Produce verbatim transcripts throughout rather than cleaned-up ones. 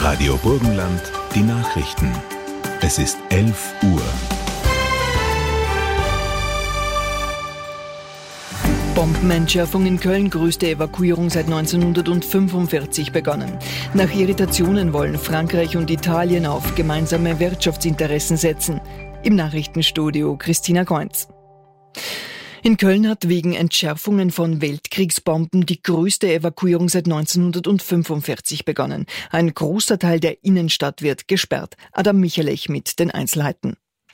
Radio Burgenland, die Nachrichten. Es ist elf Uhr. Bombenentschärfung in Köln, größte Evakuierung seit neunzehnhundertfünfundvierzig begonnen. Nach Irritationen wollen Frankreich und Italien auf gemeinsame Wirtschaftsinteressen setzen. Im Nachrichtenstudio Christina Kreunz. In Köln hat wegen Entschärfungen von Weltkriegsbomben die größte Evakuierung seit neunzehnhundertfünfundvierzig begonnen. Ein großer Teil der Innenstadt wird gesperrt. Adam Michalech mit den Einzelheiten.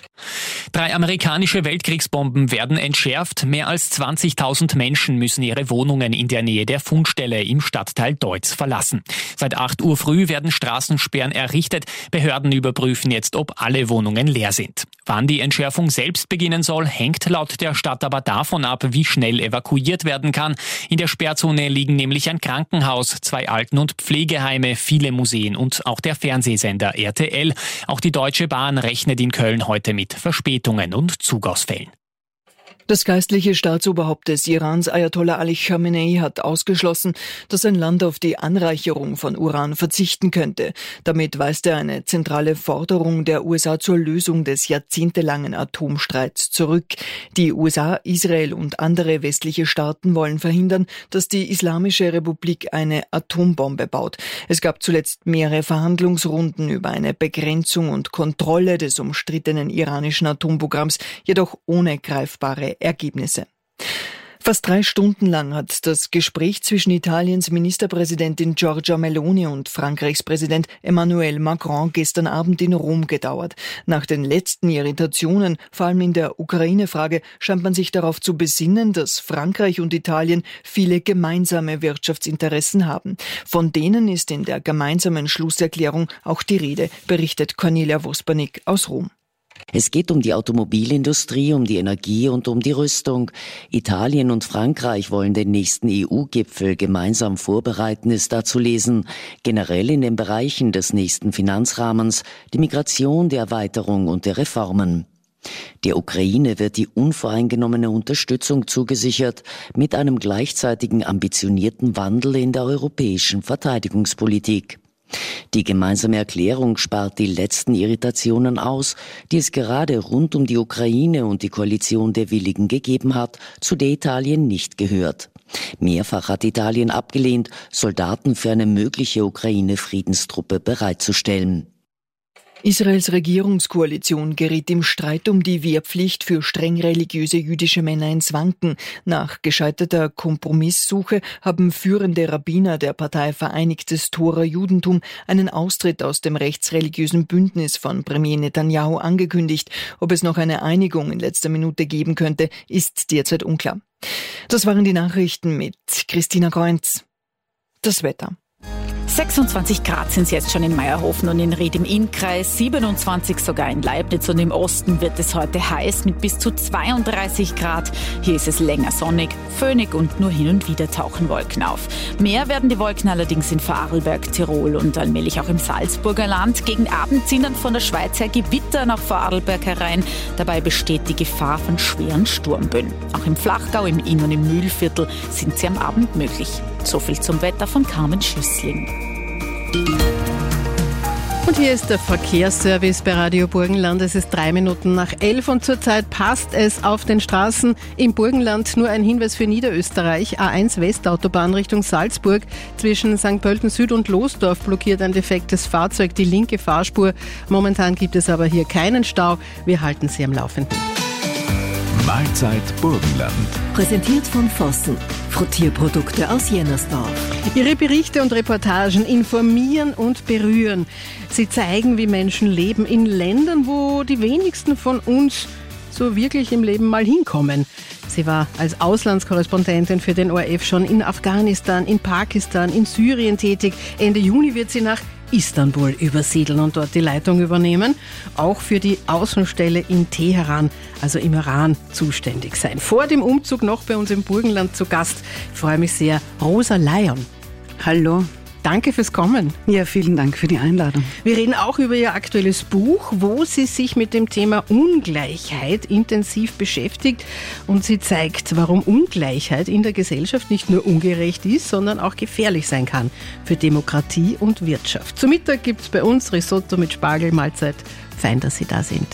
Drei amerikanische Weltkriegsbomben werden entschärft. Mehr als zwanzigtausend Menschen müssen ihre Wohnungen in der Nähe der Fundstelle im Stadtteil Deutz verlassen. Seit acht Uhr früh werden Straßensperren errichtet. Behörden überprüfen jetzt, ob alle Wohnungen leer sind. Wann die Entschärfung selbst beginnen soll, hängt laut der Stadt aber davon ab, wie schnell evakuiert werden kann. In der Sperrzone liegen nämlich ein Krankenhaus, zwei Alten- und Pflegeheime, viele Museen und auch der Fernsehsender R T L. Auch die Deutsche Bahn rechnet in Köln heute mit Verspätungen und Zugausfällen. Das geistliche Staatsoberhaupt des Irans, Ayatollah Ali Khamenei, hat ausgeschlossen, dass sein Land auf die Anreicherung von Uran verzichten könnte. Damit weist er eine zentrale Forderung der U S A zur Lösung des jahrzehntelangen Atomstreits zurück. Die U S A, Israel und andere westliche Staaten wollen verhindern, dass die Islamische Republik eine Atombombe baut. Es gab zuletzt mehrere Verhandlungsrunden über eine Begrenzung und Kontrolle des umstrittenen iranischen Atomprogramms, jedoch ohne greifbare Ergebnisse. Fast drei Stunden lang hat das Gespräch zwischen Italiens Ministerpräsidentin Giorgia Meloni und Frankreichs Präsident Emmanuel Macron gestern Abend in Rom gedauert. Nach den letzten Irritationen, vor allem in der Ukraine-Frage, scheint man sich darauf zu besinnen, dass Frankreich und Italien viele gemeinsame Wirtschaftsinteressen haben. Von denen ist in der gemeinsamen Schlusserklärung auch die Rede, berichtet Cornelia Wospernik aus Rom. Es geht um die Automobilindustrie, um die Energie und um die Rüstung. Italien und Frankreich wollen den nächsten E U-Gipfel gemeinsam vorbereiten, ist da zu lesen. Generell in den Bereichen des nächsten Finanzrahmens, die Migration, die Erweiterung und der Reformen. Der Ukraine wird die unvoreingenommene Unterstützung zugesichert, mit einem gleichzeitigen ambitionierten Wandel in der europäischen Verteidigungspolitik. Die gemeinsame Erklärung spart die letzten Irritationen aus, die es gerade rund um die Ukraine und die Koalition der Willigen gegeben hat, zu der Italien nicht gehört. Mehrfach hat Italien abgelehnt, Soldaten für eine mögliche Ukraine-Friedenstruppe bereitzustellen. Israels Regierungskoalition geriet im Streit um die Wehrpflicht für streng religiöse jüdische Männer ins Wanken. Nach gescheiterter Kompromisssuche haben führende Rabbiner der Partei Vereinigtes Tora Judentum einen Austritt aus dem rechtsreligiösen Bündnis von Premier Netanyahu angekündigt. Ob es noch eine Einigung in letzter Minute geben könnte, ist derzeit unklar. Das waren die Nachrichten mit Christina Kreunz. Das Wetter. sechsundzwanzig Grad sind es jetzt schon in Meierhofen und in Ried im Innkreis, siebenundzwanzig sogar in Leibniz und im Osten wird es heute heiß mit bis zu zweiunddreißig Grad. Hier ist es länger sonnig, föhnig und nur hin und wieder tauchen Wolken auf. Mehr werden die Wolken allerdings in Vorarlberg, Tirol und allmählich auch im Salzburger Land. Gegen Abend ziehen dann von der Schweiz her Gewitter nach Vorarlberg herein. Dabei besteht die Gefahr von schweren Sturmböen. Auch im Flachgau, im Inn und im Mühlviertel sind sie am Abend möglich. So viel zum Wetter von Carmen Schüssling. Und hier ist der Verkehrsservice bei Radio Burgenland. Es ist drei Minuten nach elf und zurzeit passt es auf den Straßen im Burgenland. Nur ein Hinweis für Niederösterreich. A eins Westautobahn Richtung Salzburg. Zwischen Sankt Pölten Süd und Losdorf blockiert ein defektes Fahrzeug die linke Fahrspur. Momentan gibt es aber hier keinen Stau. Wir halten Sie am Laufenden. Mahlzeit Burgenland. Präsentiert von Vossen. Frottierprodukte aus Jennersdorf. Ihre Berichte und Reportagen informieren und berühren. Sie zeigen, wie Menschen leben in Ländern, wo die wenigsten von uns so wirklich im Leben mal hinkommen. Sie war als Auslandskorrespondentin für den O R F schon in Afghanistan, in Pakistan, in Syrien tätig. Ende Juni wird sie nach Istanbul übersiedeln und dort die Leitung übernehmen. Auch für die Außenstelle in Teheran, also im Iran, zuständig sein. Vor dem Umzug noch bei uns im Burgenland zu Gast. Ich freue mich sehr, Rosa Lion. Hallo. Danke fürs Kommen. Ja, vielen Dank für die Einladung. Wir reden auch über Ihr aktuelles Buch, wo sie sich mit dem Thema Ungleichheit intensiv beschäftigt. Und sie zeigt, warum Ungleichheit in der Gesellschaft nicht nur ungerecht ist, sondern auch gefährlich sein kann für Demokratie und Wirtschaft. Zum Mittag gibt es bei uns Risotto mit Spargel, Mahlzeit. Fein, dass Sie da sind.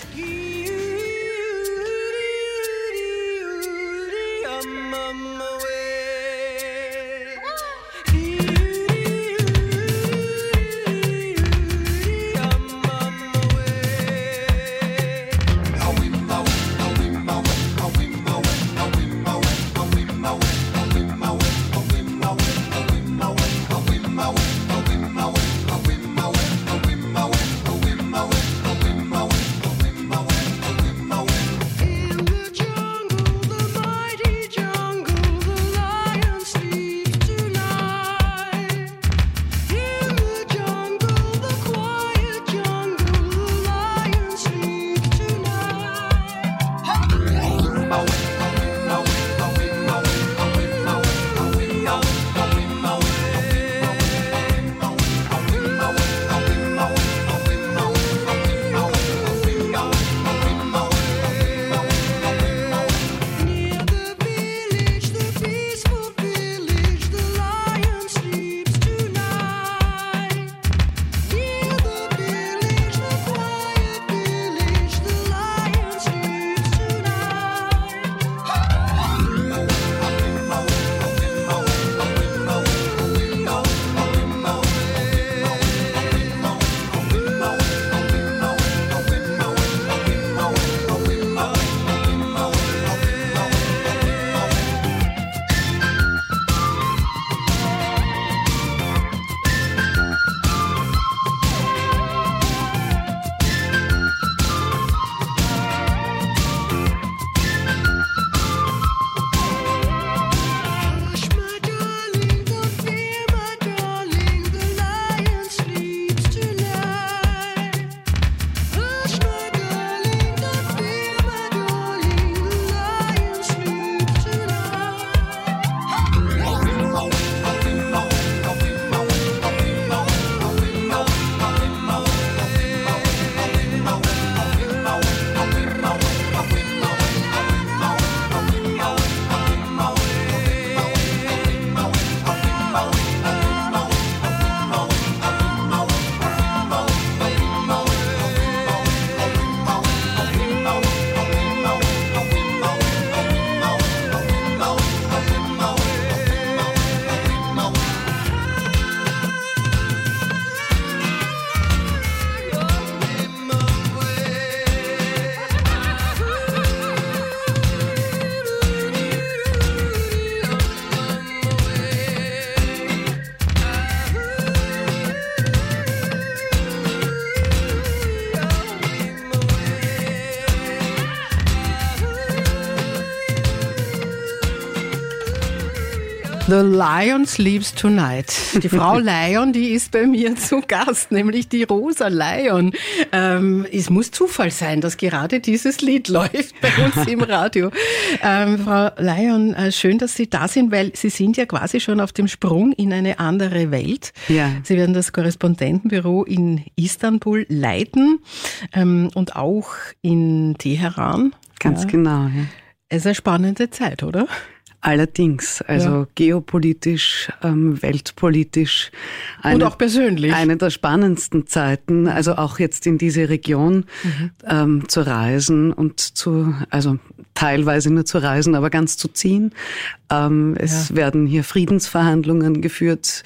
The Lion Sleeps Tonight. Die Frau Lion, die ist bei mir zu Gast, nämlich die Rosa Lion. Ähm, es muss Zufall sein, dass gerade dieses Lied läuft bei uns im Radio. Ähm, Frau Lion, äh, schön, dass Sie da sind, weil Sie sind ja quasi schon auf dem Sprung in eine andere Welt. Ja. Sie werden das Korrespondentenbüro in Istanbul leiten ähm, und auch in Teheran. Ganz ja. genau, ja. Es ist eine spannende Zeit, oder? Allerdings, also ja. geopolitisch, ähm, weltpolitisch. Eine, und auch persönlich. Eine der spannendsten Zeiten, also auch jetzt in diese Region mhm. ähm, zu reisen und zu, also teilweise nur zu reisen, aber ganz zu ziehen. Ähm, es ja. werden hier Friedensverhandlungen geführt,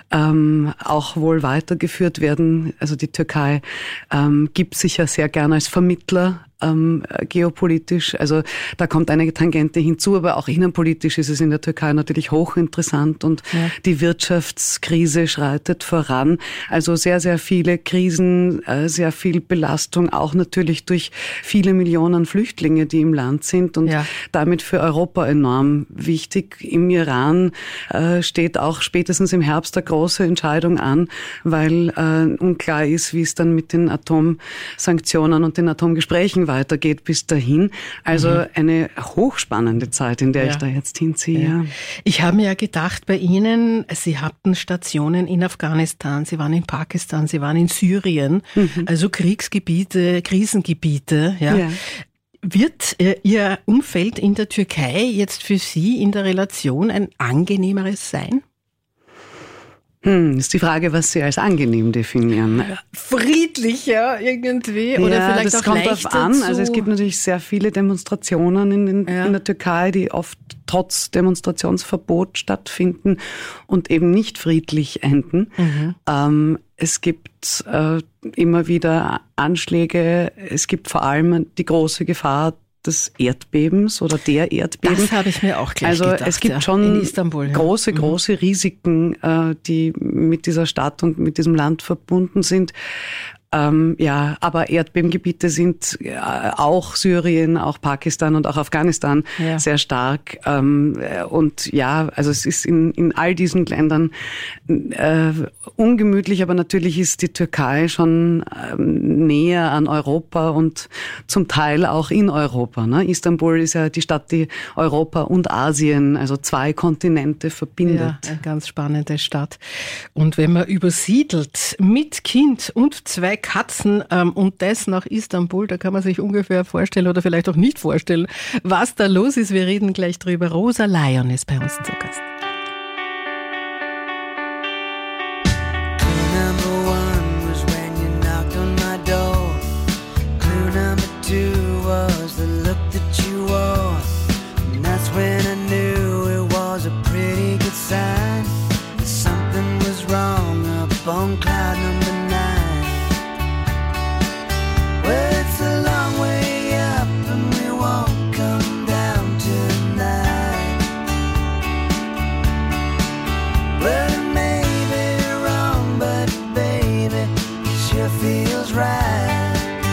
ähm, auch wohl weitergeführt werden. Also die Türkei ähm, gibt sich ja sehr gerne als Vermittler ähm, geopolitisch. Also da kommt eine Tangente hinzu, aber auch innenpolitisch ist es in der Türkei natürlich hochinteressant und ja. die Wirtschaftskrise schreitet voran. Also sehr, sehr viele Krisen, äh, sehr viel Belastung, auch natürlich durch viele Millionen Flüchtlinge, die im Land sind und ja. damit für Europa enorm wichtig. Im Iran äh, steht auch spätestens im Herbst eine große Entscheidung an, weil äh, unklar ist, wie es dann mit den Atomsanktionen und den Atomgesprächen Leben weitergeht bis dahin. Also mhm. eine hochspannende Zeit, in der ja. ich da jetzt hinziehe. Ja. Ich habe mir ja gedacht, bei Ihnen, Sie hatten Stationen in Afghanistan, Sie waren in Pakistan, Sie waren in Syrien, mhm. also Kriegsgebiete, Krisengebiete. Ja. ja. Wird äh, Ihr Umfeld in der Türkei jetzt für Sie in der Relation ein angenehmeres sein? Hm, ist die Frage, was Sie als angenehm definieren. Friedlicher irgendwie oder ja, vielleicht das auch kommt leichter drauf an. zu... Also es gibt natürlich sehr viele Demonstrationen in, den, ja. in der Türkei, die oft trotz Demonstrationsverbot stattfinden und eben nicht friedlich enden. Mhm. Ähm, es gibt äh, immer wieder Anschläge. Es gibt vor allem die große Gefahr des Erdbebens oder der Erdbeben. Das habe ich mir auch gleich also gedacht. Also es gibt ja, schon in Istanbul, ja. große, große mhm. Risiken, äh, die mit dieser Stadt und mit diesem Land verbunden sind. Ähm, ja, aber Erdbebengebiete sind äh, auch Syrien, auch Pakistan und auch Afghanistan ja. sehr stark. Ähm, und ja, also es ist in, in all diesen Ländern äh, ungemütlich, aber natürlich ist die Türkei schon ähm, näher an Europa und zum Teil auch in Europa. Ne? Istanbul ist ja die Stadt, die Europa und Asien, also zwei Kontinente verbindet. Ja, eine ganz spannende Stadt. Und wenn man übersiedelt mit Kind und zwei Katzen ähm, und das nach Istanbul, da kann man sich ungefähr vorstellen oder vielleicht auch nicht vorstellen, was da los ist. Wir reden gleich drüber. Rosa Lyon ist bei uns zu Gast. Clue number one was when you knocked on my door. Clue number two was the look that you wore. And that's when I knew it was a pretty good sign that something was wrong up on cloud number nine. Well, it's a long way up and we won't come down tonight. Well, it may be wrong, but baby, it sure feels right.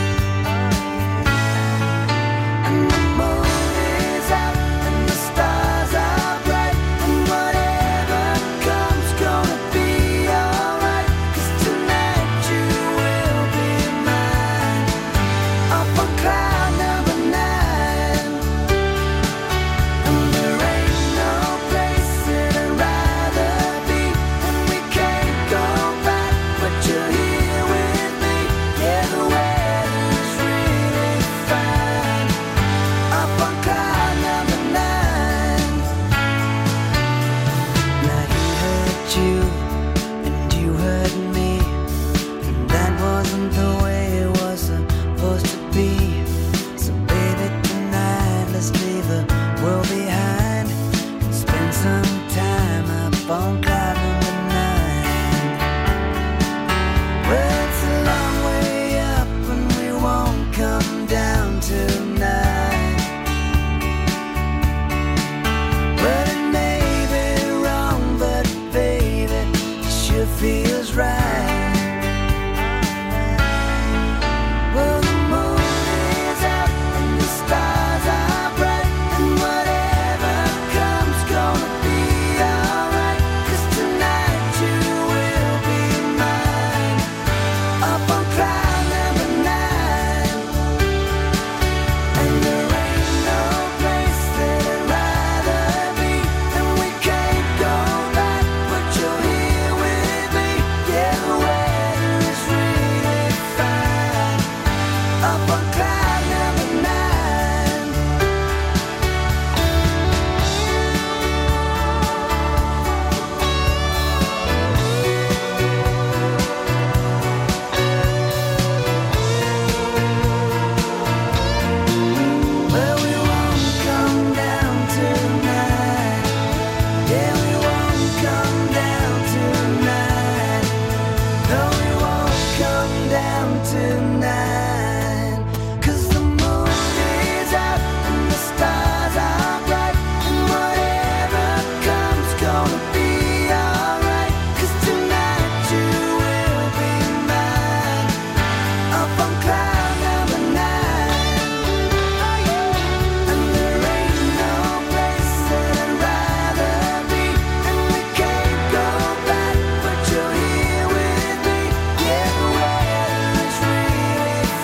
And the moon is out and the stars are bright, and whatever comes gonna be alright. 'Cause tonight you will be mine, up on cloud number nine. And there ain't no place that I'd rather be, and we can't go back, but you're here with me. Yeah, the weather's really fine, up on cloud number nine. Now he hurt you and you hurt me, and that wasn't the way it was supposed to be. So baby, tonight let's leave the world behind and spend some time up on cloud number nine. Well, it's a long way up and we won't come down tonight. Well, it may be wrong, but baby, it sure feels right. Well, the moon is out and the stars are bright, and whatever comes gonna be alright. 'Cause tonight you will be mine, up on cloud number nine. And there ain't no place that I'd rather be, and we can't go back, but you're here with me. Yeah, the weather is really fine, up on cloud number nine. Well, we won't come down tonight. Yeah, we won't come down tonight. No, we won't come down tonight. 'Cause the moon is out and the stars are bright, and whatever comes gonna be alright. 'Cause tonight you will be mine, up on cloud number nine. And there ain't no place that I'd rather be, and we can't go back, but you're here with me. Yeah, the weather is really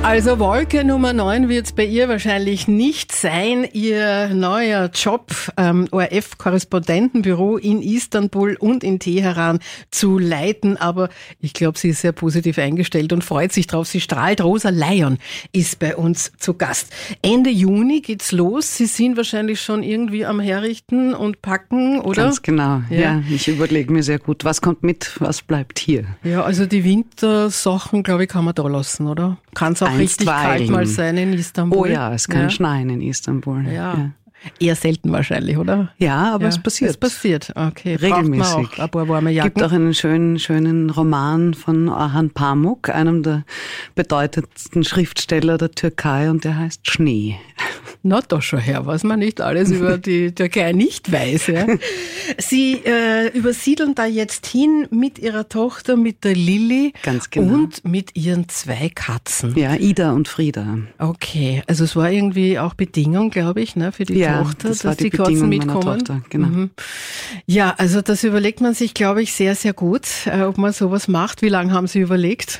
Also Wolke Nummer neun wird es bei ihr wahrscheinlich nicht sein. Ihr neuer Job, ähm, O R F-Korrespondentenbüro in Istanbul und in Teheran zu leiten. Aber ich glaube, sie ist sehr positiv eingestellt und freut sich drauf. Sie strahlt. Rosa Lion ist bei uns zu Gast. Ende Juni geht's los. Sie sind wahrscheinlich schon irgendwie am Herrichten und Packen, oder? Ganz genau, ja. Ja. Ich überlege mir sehr gut, was kommt mit, was bleibt hier. Ja, also die Wintersachen, glaube ich, kann man da lassen, oder? Kann es auch richtig Einstweilen. kalt mal sein in Istanbul? Oh ja, es kann ja. schneien in Istanbul. Ja. ja. Eher selten wahrscheinlich, oder? Ja, aber Ja, es passiert. Es passiert, okay. Regelmäßig. Braucht man auch ein paar warme Jacken. Es gibt auch einen schönen, schönen Roman von Orhan Pamuk, einem der bedeutendsten Schriftsteller der Türkei, und der heißt Schnee. Na, doch schon her, was man nicht alles über die Türkei nicht weiß. Ja. Sie äh, übersiedeln da jetzt hin mit ihrer Tochter, mit der Lilly. Ganz genau. Und mit ihren zwei Katzen. Ja, Ida und Frieda. Okay, also es war irgendwie auch Bedingung, glaube ich, ne, für die Ja, Tochter, das dass war die die Katzen Bedingung meiner mitkommen. Tochter, genau. Mhm. Ja, also das überlegt man sich, glaube ich, sehr, sehr gut, äh, ob man sowas macht. Wie lange haben Sie überlegt?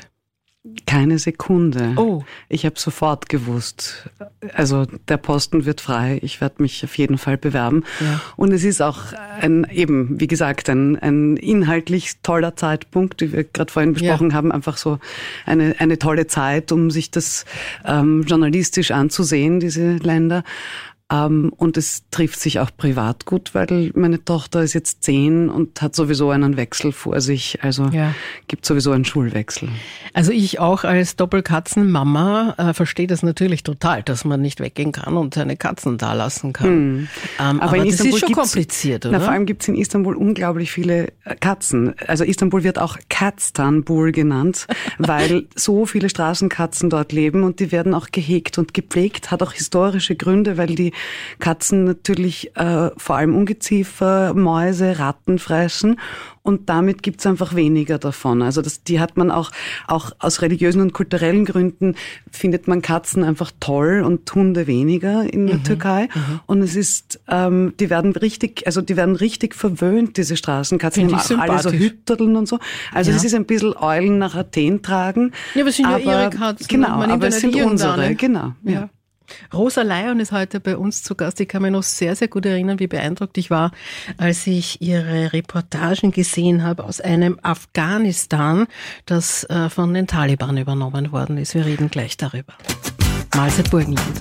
Keine Sekunde. Oh. Ich habe sofort gewusst, also der Posten wird frei, ich werde mich auf jeden Fall bewerben. Ja. Und es ist auch ein, eben, wie gesagt, ein, ein inhaltlich toller Zeitpunkt, wie wir gerade vorhin besprochen Ja. haben, einfach so eine, eine tolle Zeit, um sich das ähm, journalistisch anzusehen, diese Länder. Ähm, und es trifft sich auch privat gut, weil meine Tochter ist jetzt zehn und hat sowieso einen Wechsel vor sich. Also Ja. gibt sowieso einen Schulwechsel. Also ich auch als Doppelkatzenmama äh, verstehe das natürlich total, dass man nicht weggehen kann und seine Katzen da lassen kann. Ähm, aber Aber in das Istanbul ist schon gibt's- kompliziert, oder? Na, vor allem gibt es in Istanbul unglaublich viele äh, Katzen. Also Istanbul wird auch Katztanbul genannt, weil so viele Straßenkatzen dort leben und die werden auch gehegt und gepflegt. Hat auch historische Gründe, weil die Katzen natürlich äh, vor allem Ungeziefer, Mäuse, Ratten fressen. Und damit gibt's einfach weniger davon. Also das, die hat man auch, auch aus religiösen und kulturellen Gründen findet man Katzen einfach toll und Hunde weniger in der Türkei. Und es ist, ähm, die werden richtig, also die werden richtig verwöhnt, diese Straßenkatzen. Finde Die ich haben auch alle so sympathisch. Hütterln und so. Also Ja. das ist ein bisschen Eulen nach Athen tragen. Ja, aber es sind ja ihre Katzen. Genau, Man nimmt aber ja es nicht sind irgendeine. unsere, genau. Ja. Ja. Rosa Lion ist heute bei uns zu Gast. Ich kann mich noch sehr, sehr gut erinnern, wie beeindruckt ich war, als ich ihre Reportagen gesehen habe aus einem Afghanistan, das äh, von den Taliban übernommen worden ist. Wir reden gleich darüber. Mahlzeit Burgenland.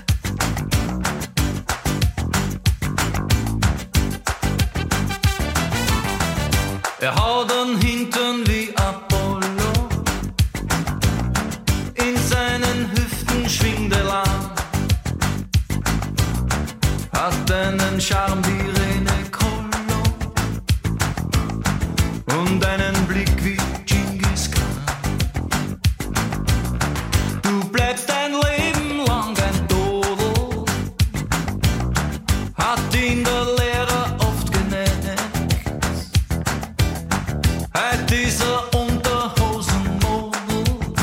Er hat einen Hintern wie Apollo, in seinen Hüften schwingt er lang, hat einen Charme wie Rene Collo und einen Blick wie Genghis Khan. Du bleibst dein Leben lang ein Dodel, hat ihn der Lehrer oft genannt.Heit dieser Unterhosenmodel,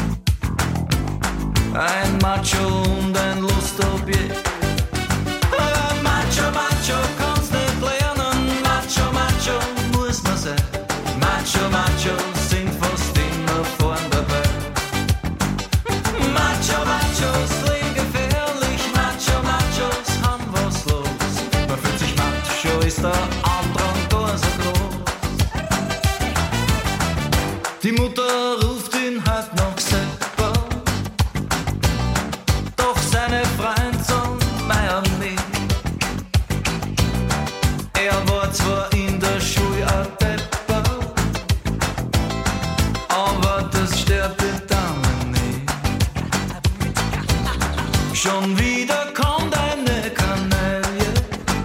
ein Macho und ein Lustobjekt. Aber Macho, Macho, kannst nicht lernen, Macho, Macho, muss man sein. Macho, Macho, sind fast immer vorn dabei. Macho, Machos, leben gefährlich, Macho, Machos haben was los. Man fühlt sich Macho, ist der Andrang gar so groß. Die Mutter ruft ihn halt noch selber, doch seine Freund sagt Meier nicht. Er war zwar in der Schule ein Depper, aber das stört die Dame nicht. Schon wieder kommt eine Kanaille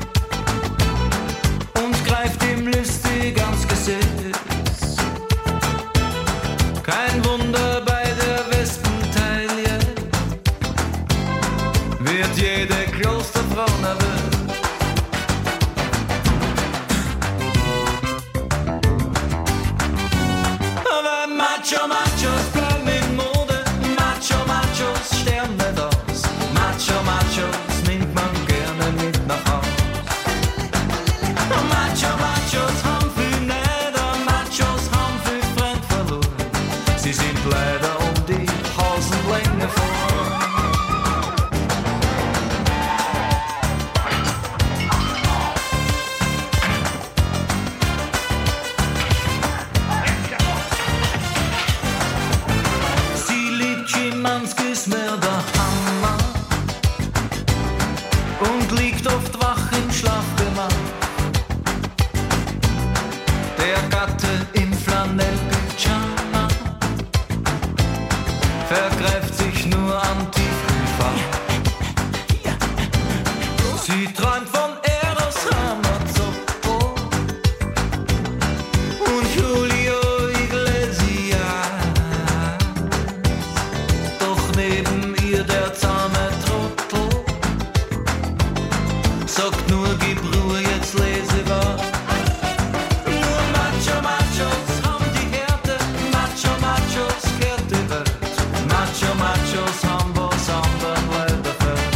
und greift ihm listig ans Gesäß. Kein Wunder bei der Wespentaille, wird jede Klosterfrau nervös. Aber Macho, Machos bleiben in Mode, Macho, Machos sterben nicht aus. Macho, Machos nimmt man gerne mit nach Haus. Macho, Machos haben viel Neider, Machos haben viel Freund verloren. Sie sind leider um die Hosenlänge vor. vergreift sich nur am tiefen Fall. Sie träumt von Eros Ramazzotti und Julio Iglesias. Doch neben ihr der zahme Trottel sagt nur, gib Ruhe, jetzt lese was. Nur Macho Machos haben die Härte, Macho Machos kehrt die Welt. Macho Machos haben was anderen Leute fällt.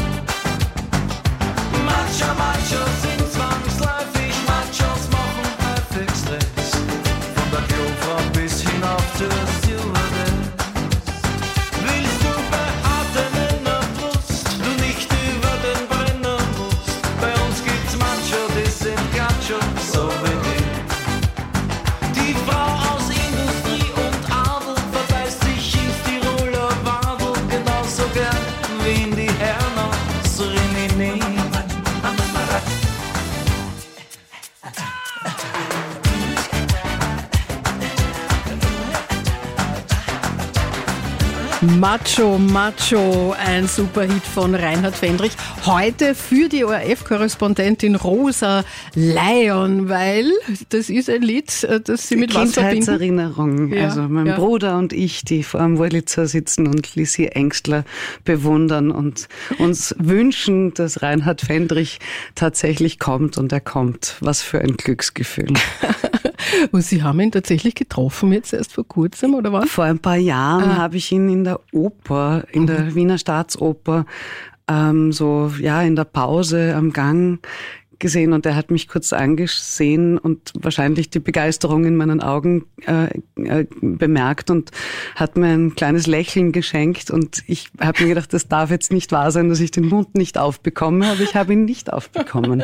Macho Machos sind zwangsläufig, Machos machen häufig Stress. Von der Klofrau bis hinauf zur Stewardess. Willst du behaarten in der Brust, du nicht über den Brenner musst. Bei uns gibt's Macho, die sind Gacho, so wie ich. Die Frau aus Industrie und Adel verbeißt sich ins Tiroler Wadel genauso gern wie in die Herren aus Rimini. Macho, Macho, ein Superhit von Reinhard Fendrich. Heute für die O R F-Korrespondentin Rosa Lion, weil das ist ein Lied, das sie mit was verbinden. Kindheitserinnerung. Ja, also mein ja. Bruder und ich, die vor dem Wurlitzer sitzen und Lisi Engstler bewundern und uns wünschen, dass Reinhard Fendrich tatsächlich kommt, und er kommt. Was für ein Glücksgefühl. Und Sie haben ihn tatsächlich getroffen, jetzt erst vor kurzem, oder was? Vor ein paar Jahren Ah. habe ich ihn in der Oper, in der Wiener Staatsoper, ähm, so ja in der Pause am Gang gesehen, und er hat mich kurz angesehen und wahrscheinlich die Begeisterung in meinen Augen äh, äh, bemerkt und hat mir ein kleines Lächeln geschenkt, und ich habe mir gedacht, das darf jetzt nicht wahr sein, dass ich den Mund nicht aufbekomme, aber ich habe ihn nicht aufbekommen.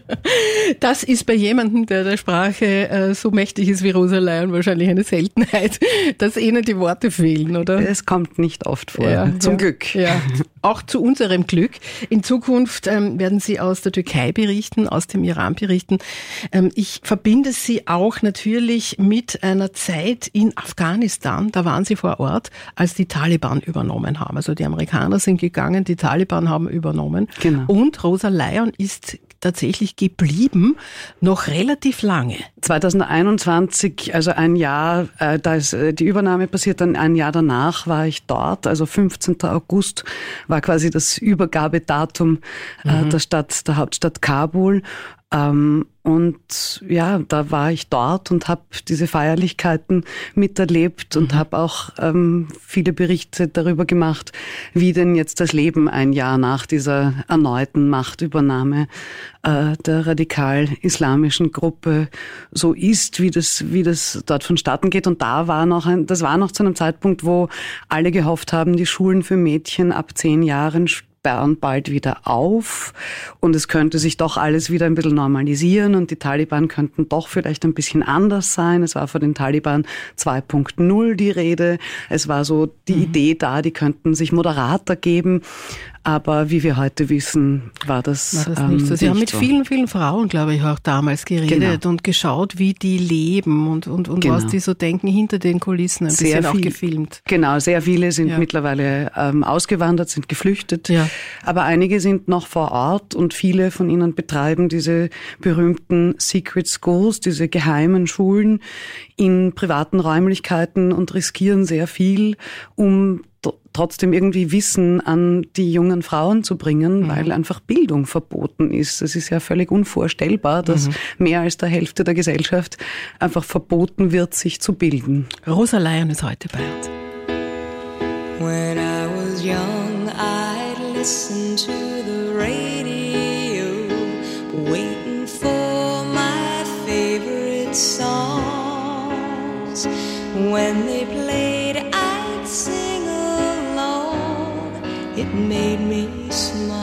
Das ist bei jemandem, der der Sprache äh, so mächtig ist wie Rosa Lion, wahrscheinlich eine Seltenheit, dass ihnen die Worte fehlen, oder? Es kommt nicht oft vor, Ja, zum ja, Glück. Ja. Auch zu unserem Glück. In Zukunft ähm, werden Sie aus der Türkei berichten, aus dem Iran berichten. Ähm, ich verbinde Sie auch natürlich mit einer Zeit in Afghanistan. Da waren Sie vor Ort, als die Taliban übernommen haben. Also die Amerikaner sind gegangen, die Taliban haben übernommen. Genau. Und Rosa Lion ist tatsächlich geblieben, noch relativ lange. zwanzig einundzwanzig, also ein Jahr, äh, da ist äh, die Übernahme passiert, dann ein Jahr danach war ich dort, also fünfzehnten August war quasi das Übergabedatum äh, Mhm. der Stadt, der Hauptstadt Kabul. Ähm, und ja, da war ich dort und habe diese Feierlichkeiten miterlebt und Mhm. habe auch ähm, viele Berichte darüber gemacht, wie denn jetzt das Leben ein Jahr nach dieser erneuten Machtübernahme äh, der radikal-islamischen Gruppe so ist, wie das, wie das dort vonstatten geht. Und da war noch ein, das war noch zu einem Zeitpunkt, wo alle gehofft haben, die Schulen für Mädchen ab zehn Jahren sperren bald wieder auf und es könnte sich doch alles wieder ein bisschen normalisieren und die Taliban könnten doch vielleicht ein bisschen anders sein. Es war von den Taliban zwei Punkt null die Rede. Es war so die mhm. Idee da, die könnten sich moderater geben. Aber wie wir heute wissen, war das, war das ähm, nicht so. Sie nicht haben mit so. vielen, vielen Frauen, glaube ich, auch damals geredet Genau. und geschaut, wie die leben und, und, und Genau. was die so denken hinter den Kulissen. Ein Sehr bisschen auch viel. gefilmt. Genau, sehr viele sind Ja. mittlerweile ähm, ausgewandert, sind geflüchtet. Ja. Aber einige sind noch vor Ort und viele von ihnen betreiben diese berühmten Secret Schools, diese geheimen Schulen in privaten Räumlichkeiten und riskieren sehr viel, um trotzdem irgendwie Wissen an die jungen Frauen zu bringen, mhm. weil einfach Bildung verboten ist. Es ist ja völlig unvorstellbar, dass mhm. mehr als der Hälfte der Gesellschaft einfach verboten wird, sich zu bilden. Rosa Lion ist heute bei uns. When I was young, I'd listen to the radio, waiting for my favorite songs. When they played, I'd sing along. It made me smile.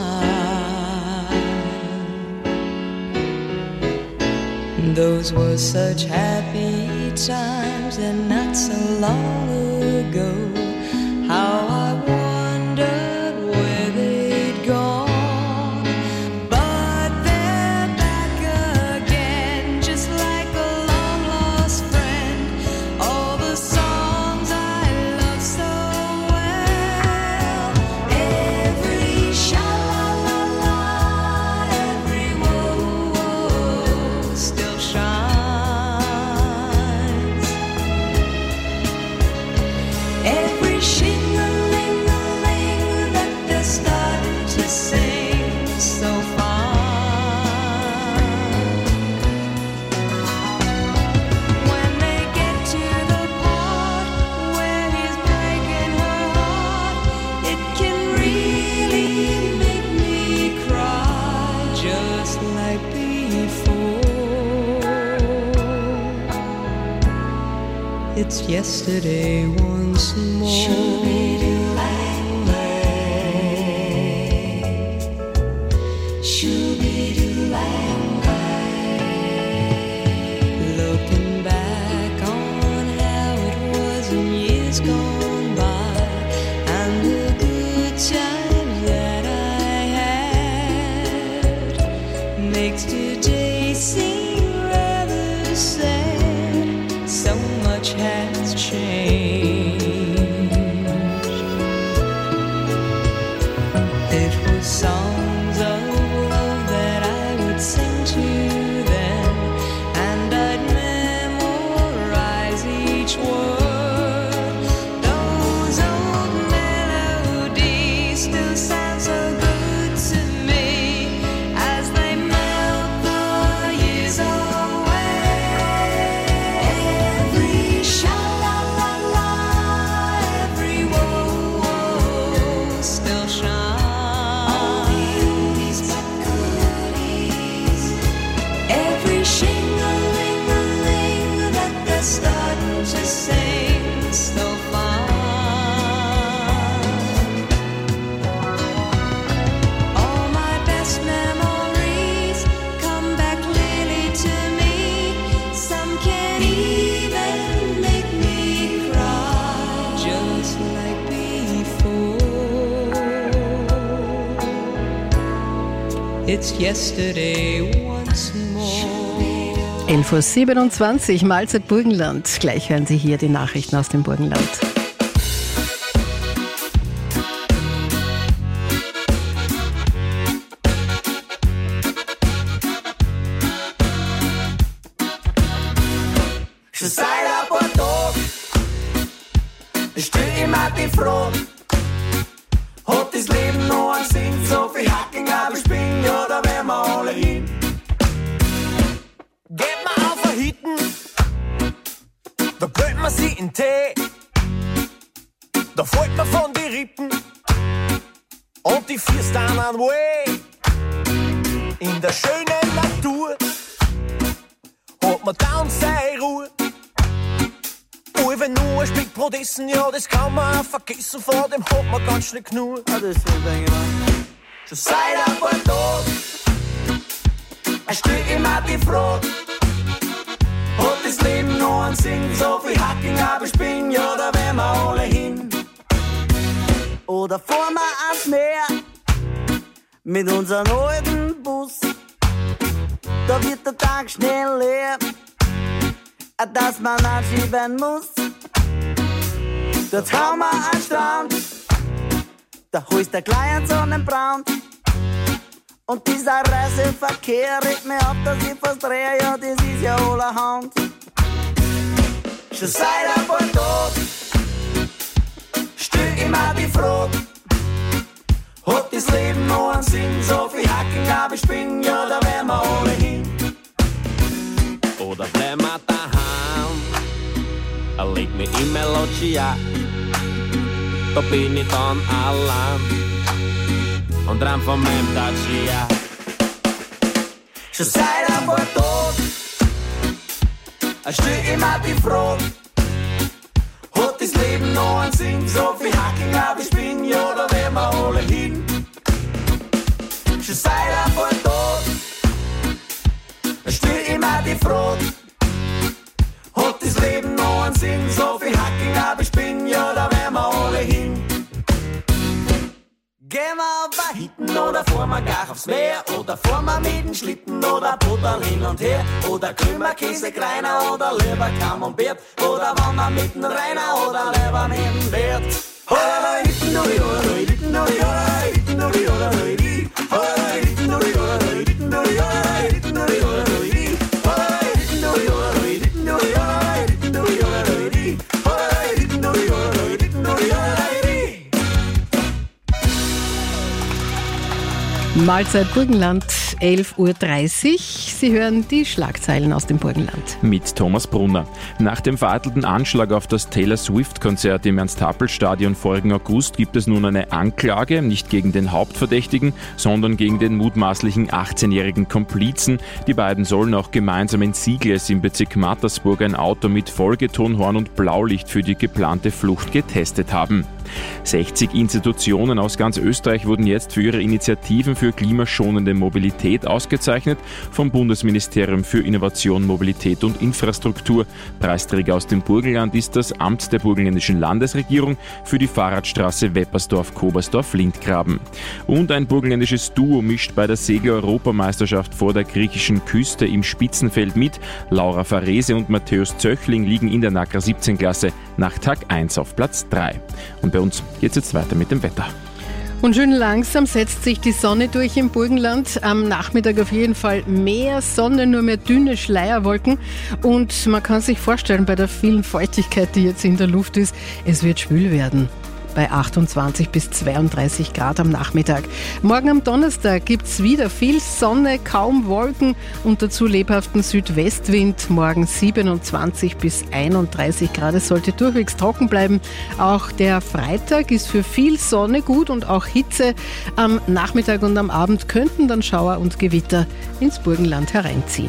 Those were such happy times and not so long ago. How I wondered where they'd gone. But they're back again, just like a long lost friend. All the songs I love so well. It's yesterday once more. Looking back on how it was in years gone by, and the good times that I had, makes today seem rather sad. So much has changed. It was songs of love that I would sing to them, and I'd memorize each word. Those old melodies still sound so good to me as they melt the years away. Every sha-la-la-la, every whoa-whoa still shines. Every shing-a-ling-a-ling that they're starting to sing so fine. All my best memories come back clearly to me. Some can even make me cry, just like before. It's yesterday once more. elf Uhr siebenundzwanzig, Mahlzeit Burgenland. Gleich hören Sie hier die Nachrichten aus dem Burgenland. Schon seit ein paar Tagen stell ich mir die Frage, hat das Leben noch einen Sinn? So viel Hacken, aber Spinn, ja, da wären wir alle hin. Geht man auf ein Hitten, da gönnt man sie in Tee, da fällt man von die Rippen und die Viers dann an Way. In der schönen Natur hat man dann seine Ruhe. Oh, wenn nur ein Stück Brot essen, ja, das kann man auch vergessen, von dem hat man ganz schnell genug. Ah, das ist denke ich mal. Schon seit ein paar Tagen stell ich mir die Frage, hat das Leben noch einen Sinn? So viel Hacken, aber Spinn, ja, da wären wir alle hin. Oder fahren wir ans Meer mit unserem alten Bus, da wird der Tag schnell leer, dass man anschieben muss. Dort haben wir einen Strand, da holst du gleich einen Sonnenbrand. Und dieser Reiseverkehr regt mir ab, dass ich fast drehe, ja, das ist ja allerhand. Schon seit ein paar Tagen stell ich mir die Frage, hat das Leben noch einen Sinn? So viel Hacken, aber Spinn, ja, da wären wir alle hin. Oder bleiben wir daheim, er legt mich in Melodia, da bin ich dann allein und rein von meinem Dacia. Schon seit ein paar Tagen stell ich mir die Frage, hat das Leben noch einen Sinn? So viel Hacken, aber Spinn, ja, da wären wir alle hin. Schon seit ein paar Tagen stell ich mir die Frage, hat das Leben noch einen Sinn? So viel Hacken, aber Spinn, ja, da wären wir alle hin. Gehen wir auf ein Hitten oder fahren wir gar aufs Meer, oder fahren wir mit dem Schlitten oder Buddel hin und her, oder Krümmer, Käse, Greiner oder lieber Camembert, oder wandern mit dem Rainer oder lieber mit dem Bert. Oder Hitten oder oder Hitten oder oder Hitten oder oder Hitten oder Hitten oder oder Hitten oder oder Hitten oder oder Hitten oder oder Hitten oder oder Hitten oder oder Hitten oder oder Hitten oder oder. Mahlzeit Burgenland, elf Uhr dreißig. Sie hören die Schlagzeilen aus dem Burgenland. Mit Thomas Brunner. Nach dem vereitelten Anschlag auf das Taylor Swift-Konzert im Ernst-Happel-Stadion vorigen August gibt es nun eine Anklage, nicht gegen den Hauptverdächtigen, sondern gegen den mutmaßlichen achtzehnjährigen Komplizen. Die beiden sollen auch gemeinsam in Siegles im Bezirk Mattersburg ein Auto mit Folgetonhorn und Blaulicht für die geplante Flucht getestet haben. sechzig Institutionen aus ganz Österreich wurden jetzt für ihre Initiativen für klimaschonende Mobilität ausgezeichnet vom Bundesministerium für Innovation, Mobilität und Infrastruktur. Preisträger aus dem Burgenland ist das Amt der burgenländischen Landesregierung für die Fahrradstraße Weppersdorf-Kobersdorf-Lindgraben. Und ein burgenländisches Duo mischt bei der Segel-Europameisterschaft vor der griechischen Küste im Spitzenfeld mit. Laura Farese und Matthäus Zöchling liegen in der N A C R siebzehn Klasse nach Tag eins auf Platz drei. Und bei uns geht's jetzt weiter mit dem Wetter. Und schön langsam setzt sich die Sonne durch im Burgenland. Am Nachmittag auf jeden Fall mehr Sonne, nur mehr dünne Schleierwolken. Und man kann sich vorstellen, bei der vielen Feuchtigkeit, die jetzt in der Luft ist, es wird schwül werden. Bei achtundzwanzig bis zweiunddreißig Grad am Nachmittag. Morgen am Donnerstag gibt's wieder viel Sonne, kaum Wolken und dazu lebhaften Südwestwind. Morgen siebenundzwanzig bis einunddreißig Grad. Es sollte durchwegs trocken bleiben. Auch der Freitag ist für viel Sonne gut und auch Hitze. Am Nachmittag und am Abend könnten dann Schauer und Gewitter ins Burgenland hereinziehen.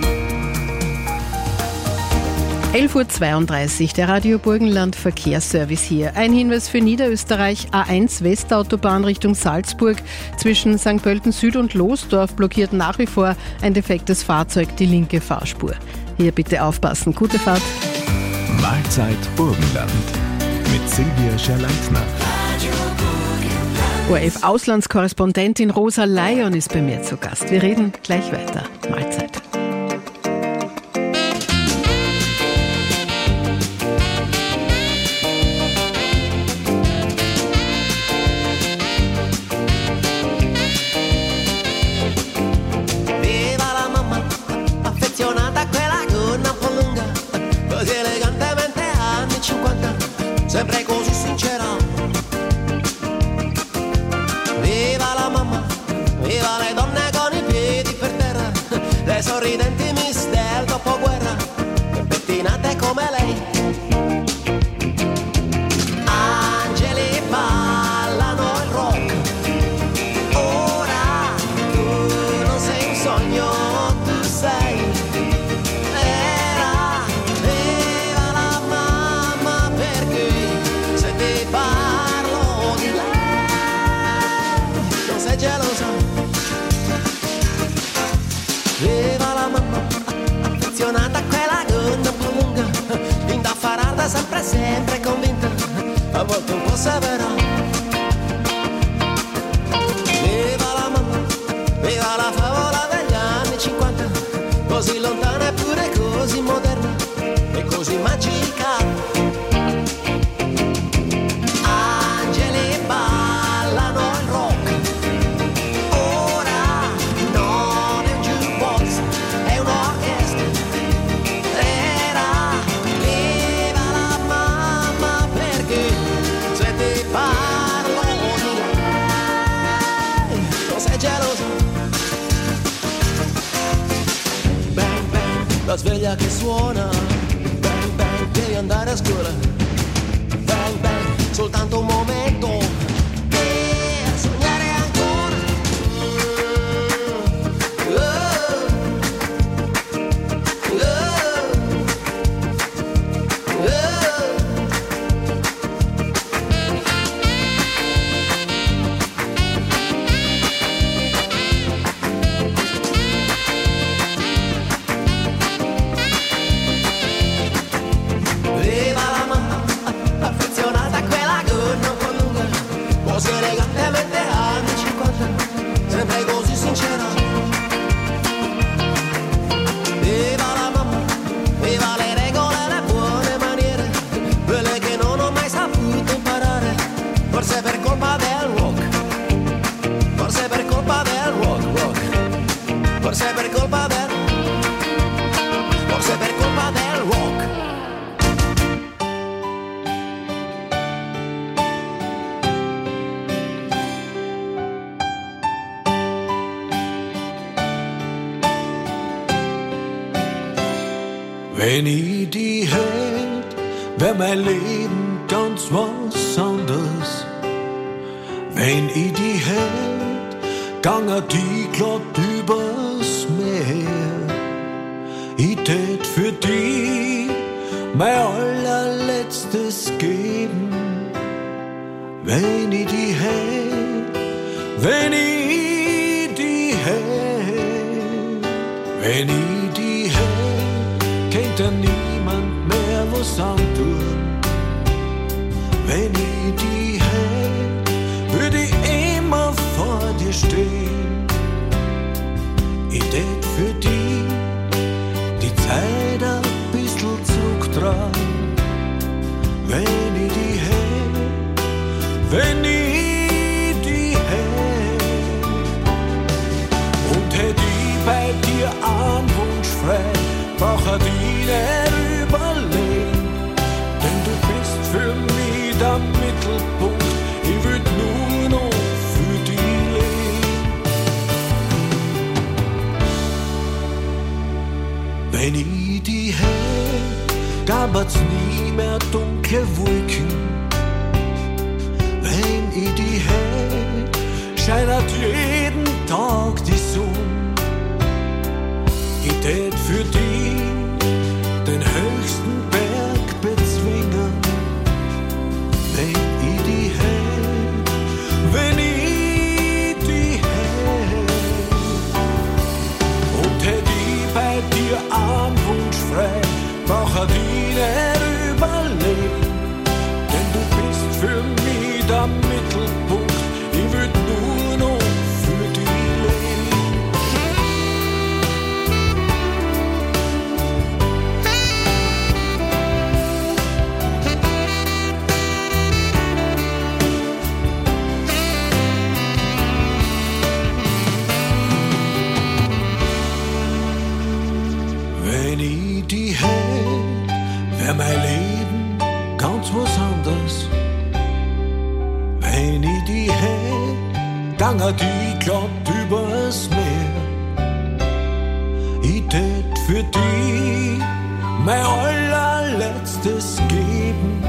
elf Uhr zweiunddreißig, der Radio Burgenland Verkehrsservice hier. Ein Hinweis für Niederösterreich, A eins Westautobahn Richtung Salzburg. Zwischen Sankt Pölten Süd und Losdorf blockiert nach wie vor ein defektes Fahrzeug die linke Fahrspur. Hier bitte aufpassen. Gute Fahrt. Mahlzeit Burgenland mit Silvia Scherleitner. O R F-Auslandskorrespondentin Rosa Lyon ist bei mir zu Gast. Wir reden gleich weiter. Mahlzeit. Sempre così sincera. Viva la mamma, viva le donne con i piedi per terra, le sorridenti miss del dopoguerra, pettinate come lei. Angeli ballano il rock. Ora tu non sei un sogno, tu sei. Gelosa, viva la mamma, affezionata a quella gonna un po' lunga, indaffarata sempre sempre convinta, a volte un po' severa. Viva la mamma, viva la favola degli anni cinquanta, così lontana eppure così moderna e così magica. Angeli ballano il rock. La sveglia che suona, bang bang, devi andare a scuola, bang bang, soltanto un momento per sognare ancora. Oh, oh, Viva la mamma, Wenn ich die hätt, wär mein Leben ganz was anderes. Wenn ich die hätt, ganger die glatt übers Meer. Ich tät für die mein allerletztes geben. Wenn ich die hätt, wenn ich die hätt, wenn ich die hätt, kennt ja niemand mehr was antun. Wenn ich die hätt, würd ich immer vor dir stehen. Ich tät für die die Zeit ein bisschen zurücktragen. Wenn ich die hätt, wenn ich die hätt, und hätt ich bei dir einen Wunsch frei, brauch ich die nicht überlegen, denn du bist für mich der Mittelpunkt, ich würd nur noch für dich leben. Wenn ich die hätt, gab's nie mehr dunkle Wolken. Wenn ich die hätt, scheint jeden Tag die Sonne. Ich tät für die den höchsten Berg bezwingen. Wenn ich die hätt, wenn ich die hätt, und hätt ich bei dir einen Wunsch frei, brauch ich die nicht überlegen, denn du bist für mich der Mittelpunkt, ich würd nur noch für dich leben. Wenn ich die hätt, wär mein Leben ganz was anderes. Wenn ich die hätt, ganger die glatt übers Meer. Ich tät für die mein allerletztes geben.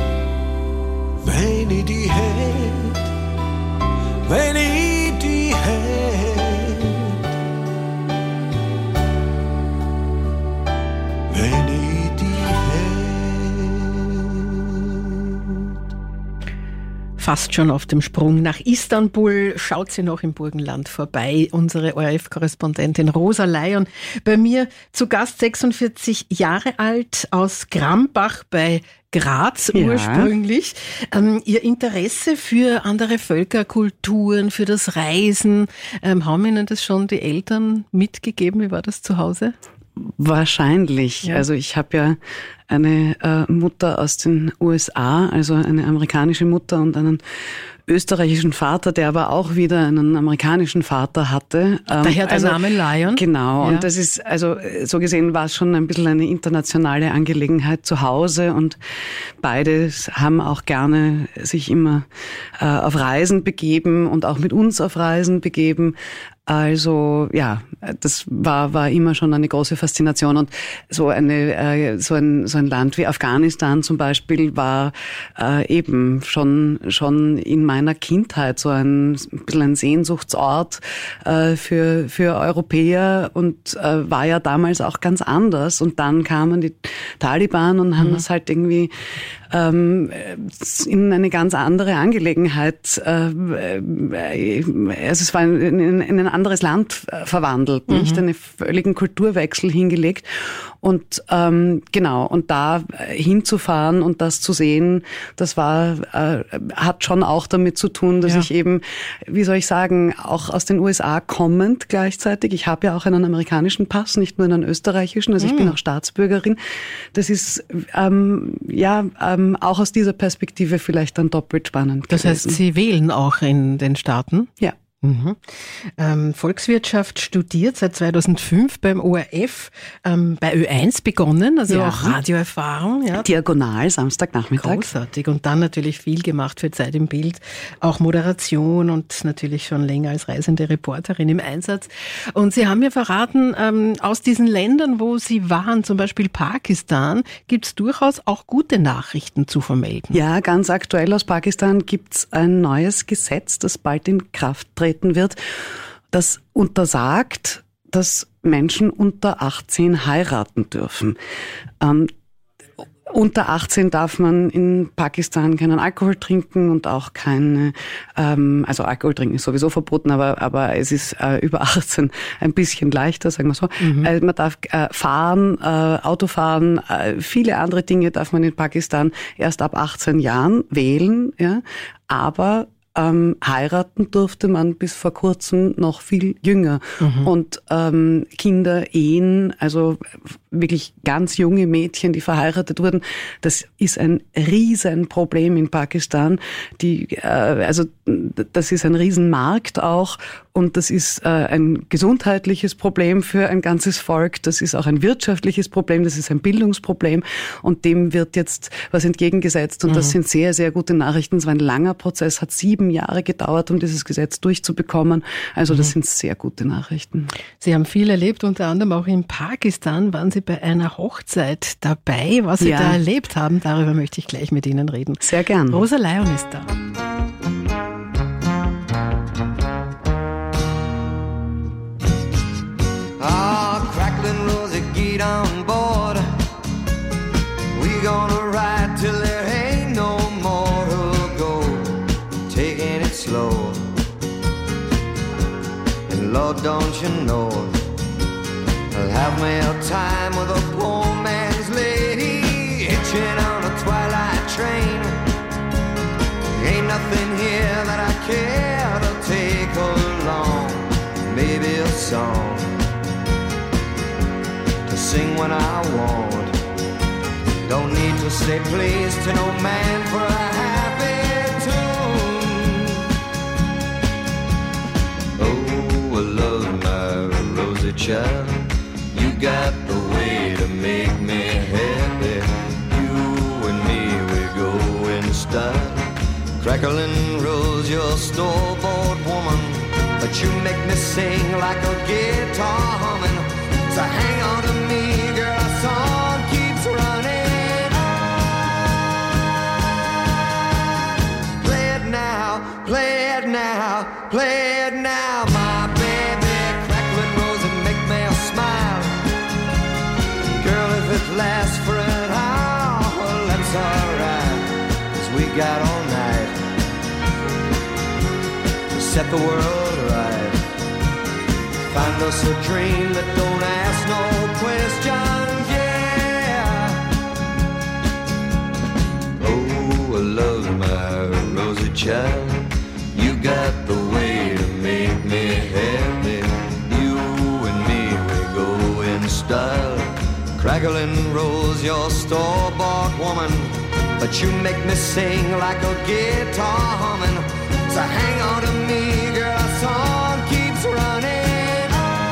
Wenn ich die hätt, wenn ich die hätt, wenn ich die hätt. Fast schon auf dem Sprung nach Istanbul. Schaut sie noch im Burgenland vorbei. Unsere O R F-Korrespondentin Rosa Leyon. Bei mir zu Gast, sechsundvierzig Jahre alt, aus Grambach bei Graz Ja. ursprünglich. Ähm, Ihr Interesse für andere Völkerkulturen, für das Reisen, ähm, haben Ihnen das schon die Eltern mitgegeben? Wie war das zu Hause? Wahrscheinlich. Ja. Also ich habe ja eine äh, Mutter aus den U S A, also eine amerikanische Mutter und einen österreichischen Vater, der aber auch wieder einen amerikanischen Vater hatte. Ähm, Daher der also, Name Lion? Genau. Ja. Und das ist, also so gesehen war es schon ein bisschen eine internationale Angelegenheit zu Hause und beide haben auch gerne sich immer äh, auf Reisen begeben und auch mit uns auf Reisen begeben. Also ja, das war war immer schon eine große Faszination und so eine äh, so ein so ein Land wie Afghanistan zum Beispiel war äh, eben schon schon in meiner Kindheit so ein, ein bisschen ein Sehnsuchtsort äh, für für Europäer und äh, war ja damals auch ganz anders und dann kamen die Taliban und haben mhm. das halt irgendwie ähm, in eine ganz andere Angelegenheit. Äh, äh, also es war in, in, in ein anderes Land verwandelt, nicht? Mhm. Einen völligen Kulturwechsel hingelegt. Und ähm, genau, und da hinzufahren und das zu sehen, das war, äh, hat schon auch damit zu tun, dass ja. ich eben, wie soll ich sagen, auch aus den U S A kommend gleichzeitig, ich habe ja auch einen amerikanischen Pass, nicht nur einen österreichischen, also ich mhm. bin auch Staatsbürgerin. Das ist ähm, ja ähm, auch aus dieser Perspektive vielleicht dann doppelt spannend Das gewesen. heißt, Sie wählen auch in den Staaten? Ja. Mhm. Ähm, Volkswirtschaft studiert, seit zweitausendfünf beim O R F, ähm, bei Ö eins begonnen, also Ja. auch Radioerfahrung. Ja. Diagonal, Samstagnachmittag. Großartig. Und dann natürlich viel gemacht für Zeit im Bild, auch Moderation und natürlich schon länger als reisende Reporterin im Einsatz. Und Sie haben mir verraten, ähm, aus diesen Ländern, wo Sie waren, zum Beispiel Pakistan, gibt es durchaus auch gute Nachrichten zu vermelden. Ja, ganz aktuell aus Pakistan gibt's ein neues Gesetz, das bald in Kraft treten wird, das untersagt, dass Menschen unter achtzehn heiraten dürfen. Ähm, unter achtzehn darf man in Pakistan keinen Alkohol trinken und auch keine, ähm, also Alkohol trinken ist sowieso verboten, aber, aber es ist äh, über achtzehn ein bisschen leichter, sagen wir so. Mhm. Also man darf äh, fahren, äh, Auto fahren, äh, viele andere Dinge darf man in Pakistan erst ab achtzehn Jahren wählen, ja, aber Ähm, heiraten durfte man bis vor kurzem noch viel jünger. Mhm. Und ähm, Kinder, Ehen, also wirklich ganz junge Mädchen, die verheiratet wurden, das ist ein Riesenproblem in Pakistan. Die, äh, also das ist ein Riesenmarkt auch und das ist äh, ein gesundheitliches Problem für ein ganzes Volk. Das ist auch ein wirtschaftliches Problem, das ist ein Bildungsproblem und dem wird jetzt was entgegengesetzt und mhm. das sind sehr, sehr gute Nachrichten. Es war ein langer Prozess, hat sieben Jahre gedauert, um dieses Gesetz durchzubekommen. Also das mhm. sind sehr gute Nachrichten. Sie haben viel erlebt, unter anderem auch in Pakistan. Waren Sie bei einer Hochzeit dabei? Was Sie ja. da erlebt haben, darüber möchte ich gleich mit Ihnen reden. Sehr gern. Rosa Lyon ist da. Ah, crackling Rosie, get on board. We gonna ride till there ain't no more to go. Taking it slow. And Lord, don't you know, I'll have me a time with a poor man's lady, hitching on a twilight train. Ain't nothing here that I care to take along. Maybe a song to sing when I want. Don't need to say please to no man for a happy tune. Oh, I love my Rosie child. You got the way to make me happy. You and me, we go in style. Crackling Rose, you're a store-bought woman, but you make me sing like a guitar humming. So hang on to me, girl, our song keeps running. Play it now, play it now, play it now, my baby. Crackling Rose and make me smile. Girl, if it lasts for an hour, well, that's alright, 'cause we got all night to set the world right. Find us a dream that don't ask no questions, yeah. Oh, I love my Rosie child. You got the way to make me happy. You and me, we go in style. Crackling Rose, you're store-bought woman, but you make me sing like a guitar humming. So hang on to me, girl, our song keeps running.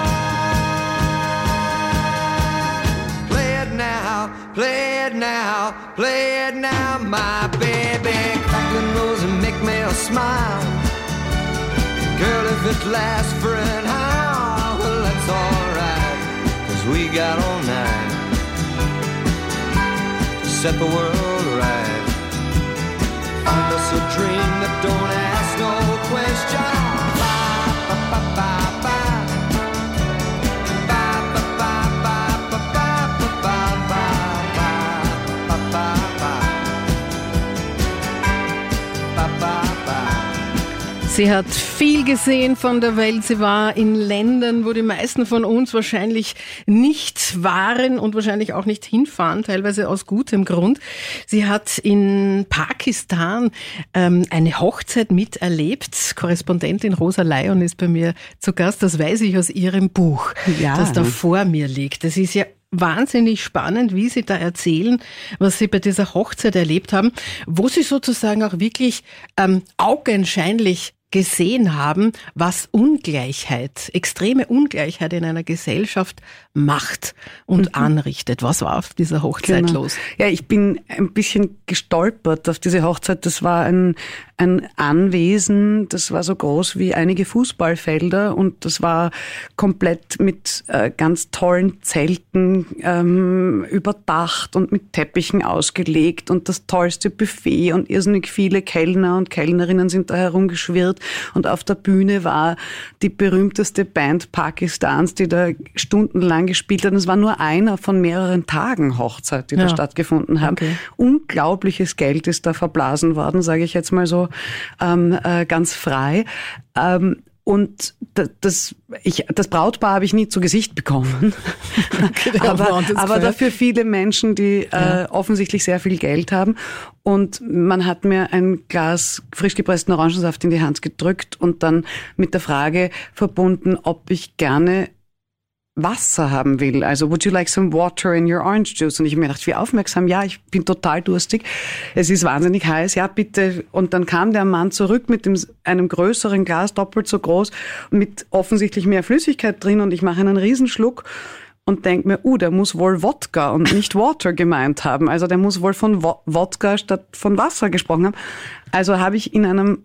Play it now, play it now, play it now, my baby. Crackling Rose and make me a smile. Girl, if it lasts for an hour, well, that's alright, 'cause we got all night to set the world right. Find us a dream that don't ask no question. Bye, ba, ba, ba, ba. Bye, ba, ba, ba, ba, ba, ba, ba, ba, ba, ba, ba. Ba, ba, ba. Sie hat viel gesehen von der Welt. Sie war in Ländern, wo die meisten von uns wahrscheinlich nicht waren und wahrscheinlich auch nicht hinfahren, teilweise aus gutem Grund. Sie hat in Pakistan ähm, eine Hochzeit miterlebt. Korrespondentin Rosa Lyon ist bei mir zu Gast. Das weiß ich aus ihrem Buch, Ja. das da vor mir liegt. Das ist ja wahnsinnig spannend, wie Sie da erzählen, was Sie bei dieser Hochzeit erlebt haben, wo Sie sozusagen auch wirklich ähm, augenscheinlich gesehen haben, was Ungleichheit, extreme Ungleichheit in einer Gesellschaft macht und mhm. anrichtet. Was war auf dieser Hochzeit genau. los? Ja, ich bin ein bisschen gestolpert auf diese Hochzeit. Das war ein, ein Anwesen, das war so groß wie einige Fußballfelder und das war komplett mit äh, ganz tollen Zelten ähm, überdacht und mit Teppichen ausgelegt und das tollste Buffet und irrsinnig viele Kellner und Kellnerinnen sind da herumgeschwirrt. Und auf der Bühne war die berühmteste Band Pakistans, die da stundenlang gespielt hat. Und es war nur einer von mehreren Tagen Hochzeit, die ja. da stattgefunden haben. Okay. Unglaubliches Geld ist da verblasen worden, sage ich jetzt mal so ähm, äh, ganz frei. Ähm, Und das, ich, das Brautpaar habe ich nie zu Gesicht bekommen. Okay, aber, aber dafür viele Menschen, die ja. äh, offensichtlich sehr viel Geld haben. Und man hat mir ein Glas frisch gepressten Orangensaft in die Hand gedrückt und dann mit der Frage verbunden, ob ich gerne Wasser haben will. Also, would you like some water in your orange juice? Und ich habe mir gedacht, wie aufmerksam, ja, ich bin total durstig. Es ist wahnsinnig heiß, ja, bitte. Und dann kam der Mann zurück mit dem, einem größeren Glas, doppelt so groß, mit offensichtlich mehr Flüssigkeit drin und ich mache einen Riesenschluck und denke mir, uh, der muss wohl Wodka und nicht Water gemeint haben. Also der muss wohl von Wo- Wodka statt von Wasser gesprochen haben. Also habe ich in einem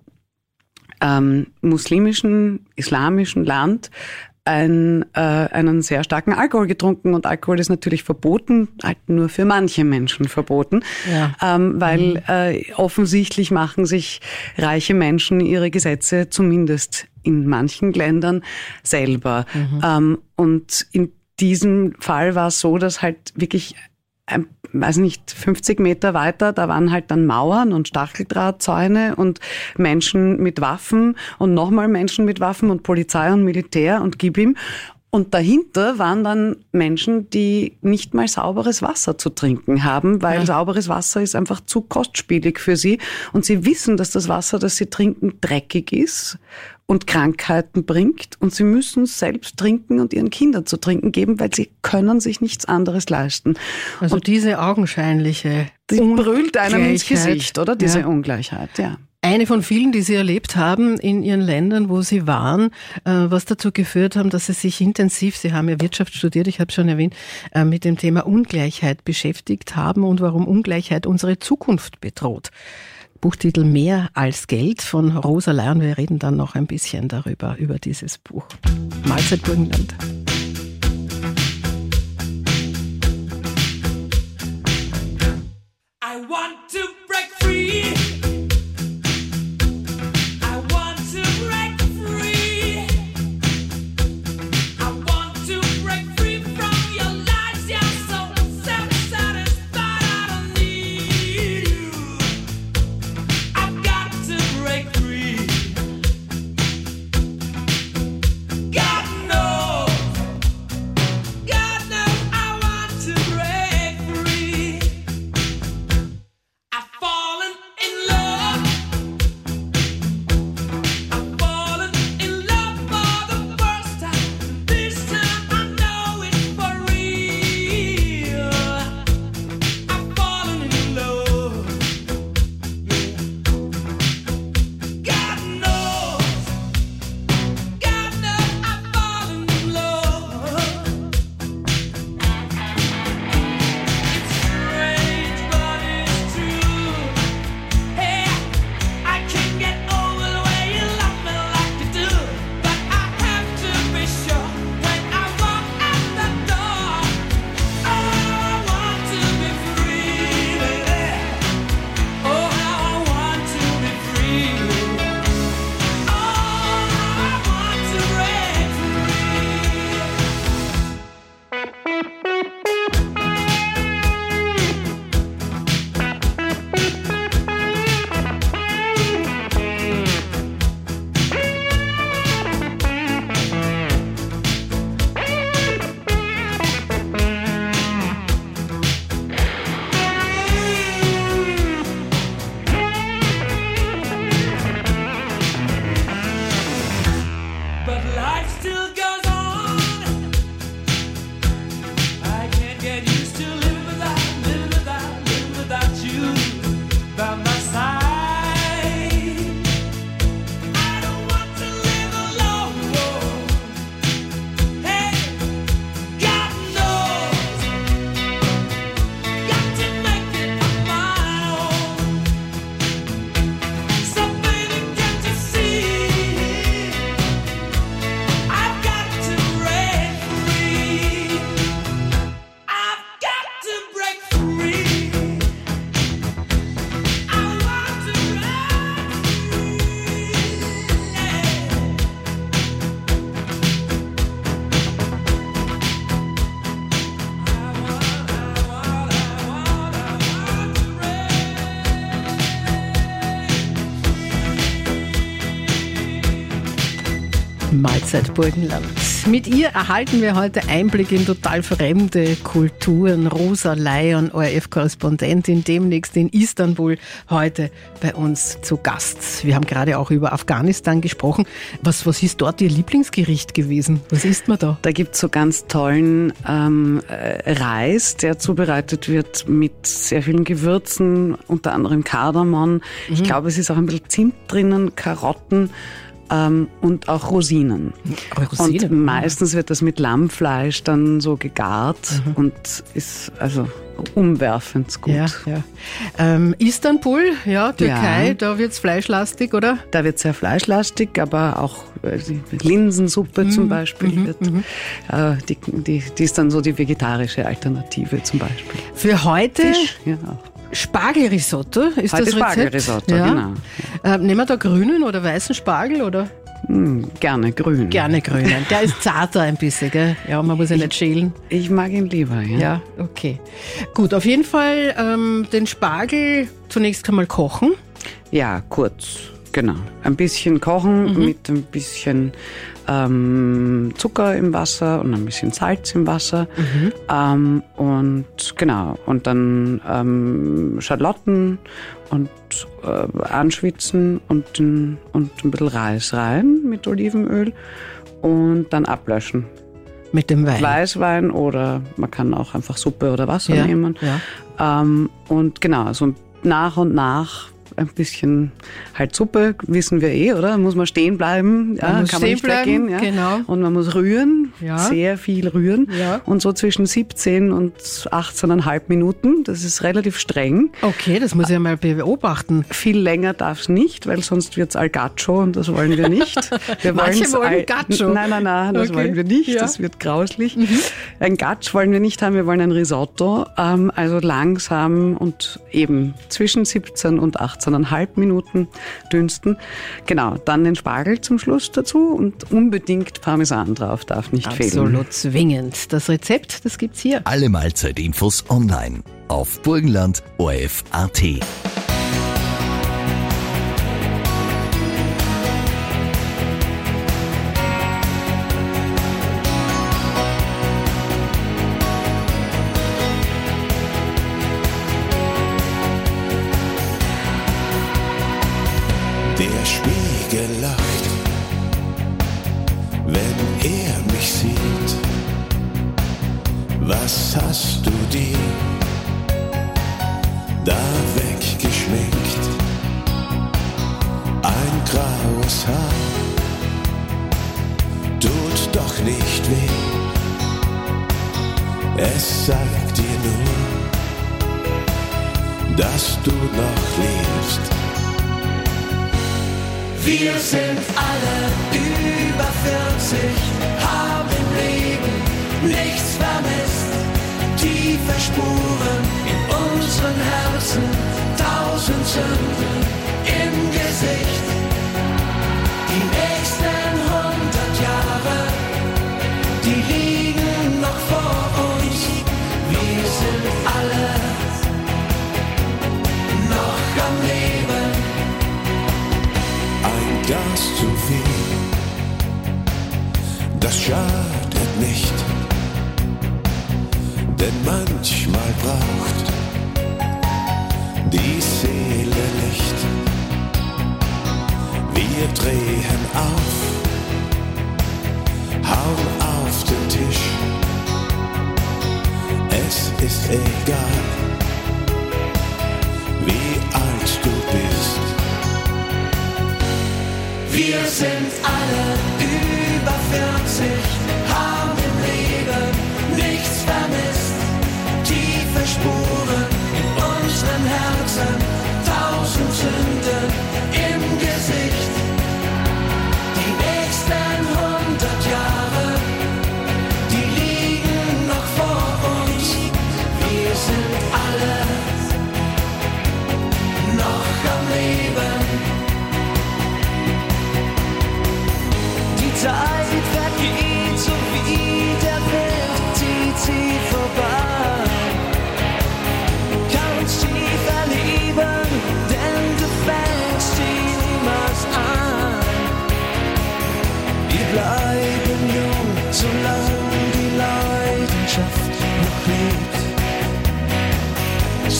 ähm, muslimischen, islamischen Land Ein, äh, einen sehr starken Alkohol getrunken und Alkohol ist natürlich verboten, halt nur für manche Menschen verboten, ja. ähm, weil mhm. äh, offensichtlich machen sich reiche Menschen ihre Gesetze zumindest in manchen Ländern selber. Mhm. Ähm, und in diesem Fall war es so, dass halt wirklich ein, weiß nicht, fünfzig Meter weiter, da waren halt dann Mauern und Stacheldrahtzäune und Menschen mit Waffen und nochmal Menschen mit Waffen und Polizei und Militär und gib ihm. Und dahinter waren dann Menschen, die nicht mal sauberes Wasser zu trinken haben, weil ja. sauberes Wasser ist einfach zu kostspielig für sie. Und sie wissen, dass das Wasser, das sie trinken, dreckig ist und Krankheiten bringt. Und sie müssen es selbst trinken und ihren Kindern zu trinken geben, weil sie können sich nichts anderes leisten. Also und diese augenscheinliche die brüllt einem ins Gesicht, oder? Diese ja. Ungleichheit, ja. Eine von vielen, die Sie erlebt haben in Ihren Ländern, wo Sie waren, was dazu geführt haben, dass Sie sich intensiv, Sie haben ja Wirtschaft studiert, ich habe es schon erwähnt, mit dem Thema Ungleichheit beschäftigt haben und warum Ungleichheit unsere Zukunft bedroht. Buchtitel Mehr als Geld von Rosa Leon. Wir reden dann noch ein bisschen darüber, über dieses Buch. Mahlzeit Burgenland. I want to break free. God knows Mahlzeit Burgenland. Mit ihr erhalten wir heute Einblick in total fremde Kulturen. Rosa Layon, O R F-Korrespondentin, demnächst in Istanbul, heute bei uns zu Gast. Wir haben gerade auch über Afghanistan gesprochen. Was, was ist dort Ihr Lieblingsgericht gewesen? Was isst man da? Da gibt es so ganz tollen ähm, Reis, der zubereitet wird mit sehr vielen Gewürzen, unter anderem Kardamom. Mhm. Ich glaube, es ist auch ein bisschen Zimt drinnen, Karotten. Ähm, und auch Rosinen. Rosinen. Und meistens wird das mit Lammfleisch dann so gegart mhm. und ist also umwerfend gut. Ja, ja. Ähm, Istanbul, ja, Türkei, ja. Da wird es fleischlastig, oder? Da wird es sehr fleischlastig, aber auch äh, die Linsensuppe mhm. zum Beispiel. Mhm. Wird, äh, die, die, die ist dann so die vegetarische Alternative zum Beispiel. Für heute? Fisch, ja auch. Spargelrisotto ist Heute das Rezept? Spargelrisotto, ja. genau. Äh, nehmen wir da grünen oder weißen Spargel, oder? Hm, gerne grün. Gerne grünen. Der ist zarter ein bisschen, gell? Ja, man muss ihn nicht schälen. Ich mag ihn lieber, ja. Ja, okay. Gut, auf jeden Fall ähm, den Spargel zunächst einmal kochen. Ja, kurz, genau. Ein bisschen kochen mhm. mit ein bisschen ähm, Zucker im Wasser und ein bisschen Salz im Wasser. Mhm. Ähm, und genau, und dann ähm, Schalotten und äh, anschwitzen und, und ein bisschen Reis rein mit Olivenöl und dann ablöschen. Mit dem Wein? Weißwein oder man kann auch einfach Suppe oder Wasser ja, nehmen. Ja. Ähm, und genau, so nach und nach ein bisschen halt Suppe, wissen wir eh, oder? Muss man stehen bleiben, ja, man muss kann stehen man nicht bleiben, weggehen. Ja. Genau. Und man muss rühren, ja. sehr viel rühren. Ja. Und so zwischen siebzehn und achtzehn Komma fünf Minuten, das ist relativ streng. Okay, das muss ich mal beobachten. Viel länger darf es nicht, weil sonst wird es Algaccio und das wollen wir nicht. Wir Manche wollen al- Gaccio. Nein, nein, nein, das okay. wollen wir nicht, ja. das wird grauslich. Mhm. Ein Gatsch wollen wir nicht haben, wir wollen ein Risotto, ähm, also langsam und eben zwischen siebzehn und achtzehn Komma fünf Minuten dünsten. Genau, dann den Spargel zum Schluss dazu und unbedingt Parmesan drauf, darf nicht fehlen. Absolut zwingend. Das Rezept, das gibt's hier. Alle Mahlzeitinfos online auf burgenland punkt o r f punkt a t. Der Spiegel lacht, wenn er mich sieht. Was hast du dir da weggeschminkt? Ein graues Haar tut doch nicht weh. Es sagt dir nur, dass du noch lebst. Wir sind alle über vierzig, haben im Leben nichts vermisst. Tiefe Spuren in unseren Herzen, tausend Sünden im Gesicht. Die nächsten hundert Jahre, die liegen noch vor uns. Wir sind alle noch am Leben. Ein Glas zu viel, das schadet nicht, denn manchmal braucht die Seele Licht. Wir drehen auf, hauen auf den Tisch, es ist egal, wie alt du bist. Wir sind alle über vierzig, haben im Leben nichts vermisst. Tiefe Spuren in unseren Herzen, tausend Sünden im Gesicht. Die nächsten hundert Jahre, die liegen noch vor uns. Wir sind alle noch am Leben. Die Zeit vergeht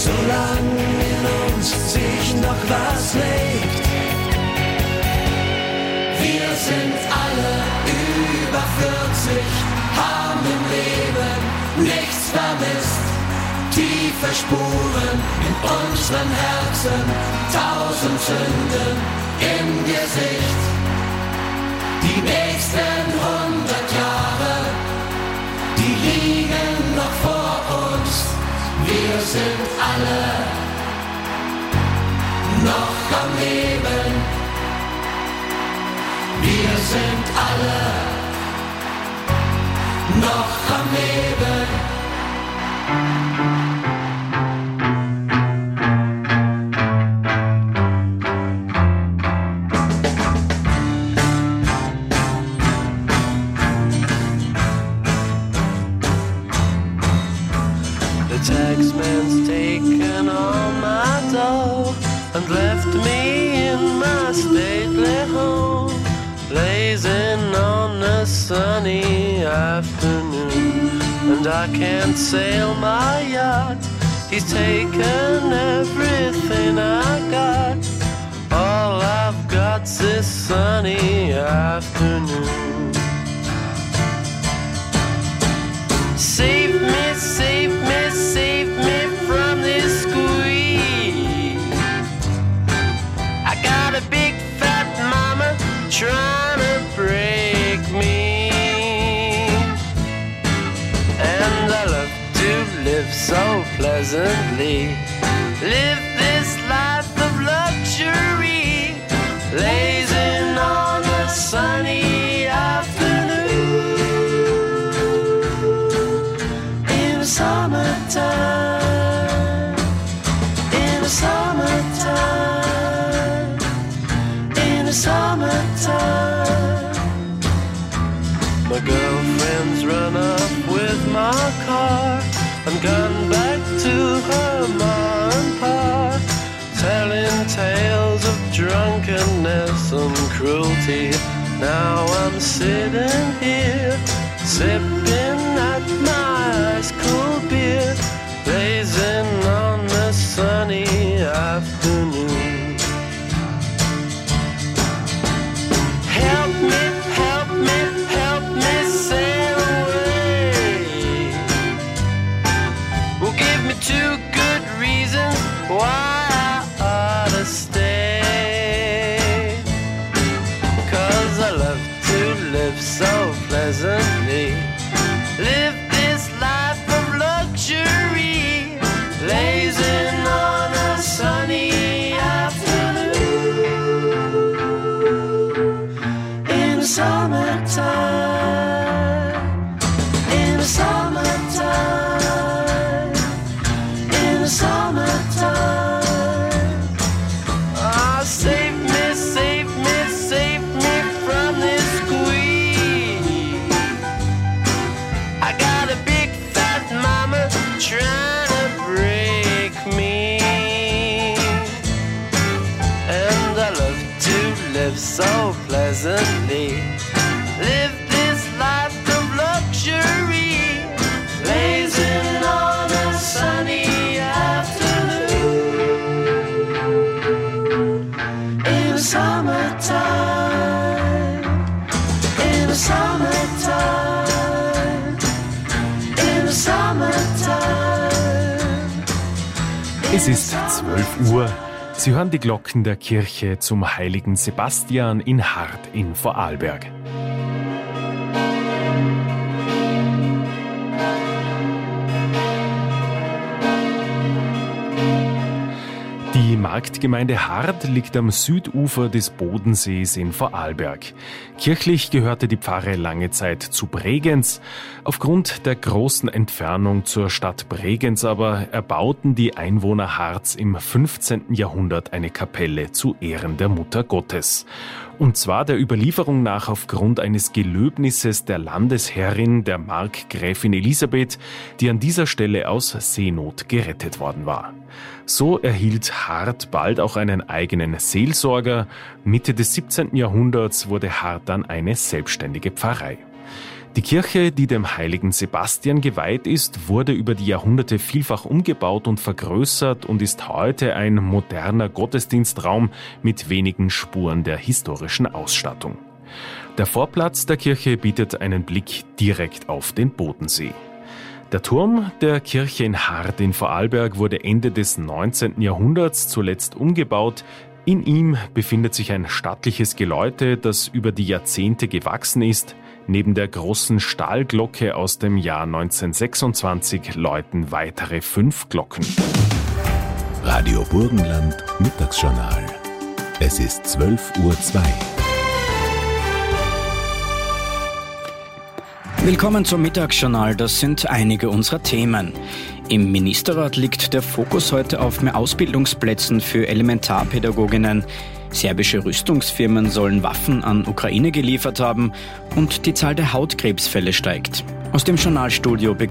solange in uns sich noch was legt. Wir sind alle über vierzig, haben im Leben nichts vermisst. Tiefe Spuren in unseren Herzen, tausend Sünden im Gesicht. Die nächsten hundert Jahre, die liegen noch vor uns. Wir sind alle noch am Leben. Wir sind alle noch am Leben. The taxman's taken all my dough and left me in my stately home, blazing on a sunny afternoon. And I can't sail my yacht, he's taken everything I got. All I've got's this sunny afternoon. Save me, save me, save me from this squeeze. I got a big fat mama trying to break me, and I love to live so pleasantly, live this life of luxury, blazing on a sunny afternoon. In the summertime, in the summertime, in the summertime. My girlfriend's run up with my car and gone back to her ma and pa, telling tales of drunkenness and cruelty. Now I'm sitting here, sipping at my ice cold beer, blazing on the sunny afternoon. Help me, help me, help me sail away. Well, give me two good reasons why I ought to stay. 'Cause I love to live so pleasantly, live this life of luxury, blazing on a sunny afternoon. In the summertime, in the summertime, in the summertime. Ah, save me, save me, save me from this squeeze. I got a big fat mama trying to break me, and I love to live so pleasantly, live this life of luxury, blazing on a sunny afternoon. In the summertime, in the summertime, in the summertime. Es ist zwölf Uhr. Sie hören die Glocken der Kirche zum heiligen Sebastian in Hart in Vorarlberg. Die Marktgemeinde Hart liegt am Südufer des Bodensees in Vorarlberg. Kirchlich gehörte die Pfarre lange Zeit zu Bregenz. Aufgrund der großen Entfernung zur Stadt Bregenz aber erbauten die Einwohner Harts im fünfzehnten Jahrhundert eine Kapelle zu Ehren der Mutter Gottes. Und zwar der Überlieferung nach aufgrund eines Gelöbnisses der Landesherrin, der Markgräfin Elisabeth, die an dieser Stelle aus Seenot gerettet worden war. So erhielt Hart bald auch einen eigenen Seelsorger. Mitte des siebzehnten Jahrhunderts wurde Hart dann eine selbstständige Pfarrei. Die Kirche, die dem heiligen Sebastian geweiht ist, wurde über die Jahrhunderte vielfach umgebaut und vergrößert und ist heute ein moderner Gottesdienstraum mit wenigen Spuren der historischen Ausstattung. Der Vorplatz der Kirche bietet einen Blick direkt auf den Bodensee. Der Turm der Kirche in Hard in Vorarlberg wurde Ende des neunzehnten Jahrhunderts zuletzt umgebaut. In ihm befindet sich ein stattliches Geläute, das über die Jahrzehnte gewachsen ist. Neben der großen Stahlglocke aus dem Jahr neunzehnhundertsechsundzwanzig läuten weitere fünf Glocken. Radio Burgenland Mittagsjournal. Es ist zwölf Uhr zwei. Willkommen zum Mittagsjournal, das sind einige unserer Themen. Im Ministerrat liegt der Fokus heute auf mehr Ausbildungsplätzen für Elementarpädagoginnen. Serbische Rüstungsfirmen sollen Waffen an Ukraine geliefert haben und die Zahl der Hautkrebsfälle steigt. Aus dem Journalstudio